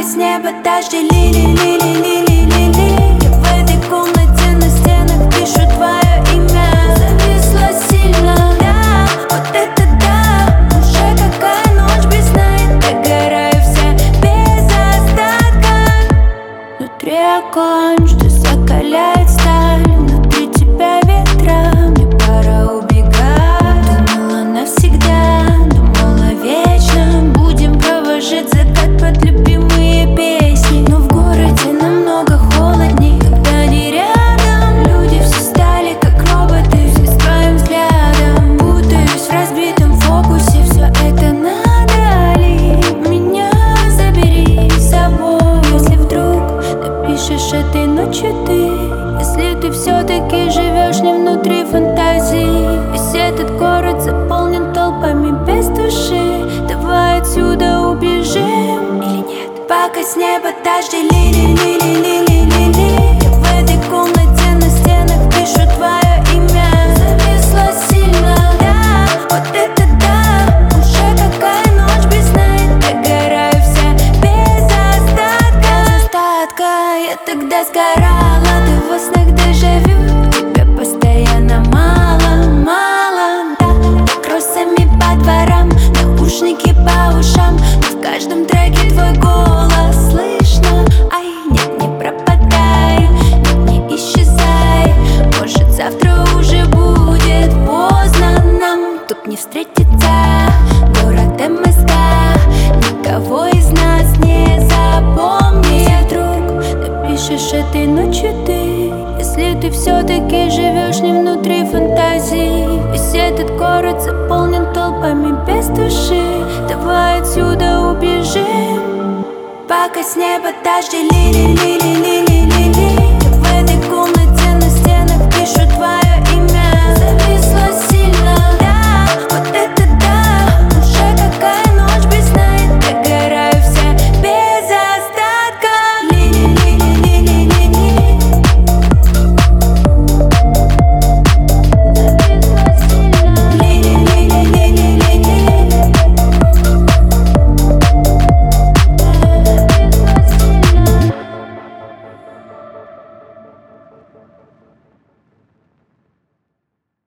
с неба дожди лили. Я в этой комнате на стенах пишу твое имя. Зависла сильно, да, вот это да. Уже какая ночь без сна, и догораю вся без остатка. Внутри огонь, что закаляет сталь. Внутри тебя ветра, мне пора убегать. Думала навсегда, думала вечно. Будем провожать закат под любимые песни. Но в городе намного холодней, когда не рядом. Люди все стали как роботы, все с твоим взглядом. Путаюсь в разбитом фокусе, все это надо ли? Меня забери с собой, если вдруг напишешь этой ночью ты. Если ты все-таки живешь не внутри фантазии. Весь этот город заполнен толпами без души. Давай отсюда убежим или нет? Пока с неба дожди лили. Я в этой комнате на стенах пишу твое имя. Зависла сильно, да, вот это да. Уже какая ночь без сна, и догораю вся без остатка. Я тогда сгорала, ты во снах дежавю. Тебя постоянно мало, да. Кроссами по дворам, наушники по ушам. Но в каждом треке твой голос слышно. Ай, нет, не пропадай, нет, не исчезай. Может, завтра уже будет поздно нам тут не встретиться. Город МСК, никого из нас не запомнит. Вдруг напишешь этой ночью ты. Если ты все-таки живешь не внутри фантазии. Весь этот город заполнен толпами без души. Давай отсюда убежим. Пока с неба дожди лили.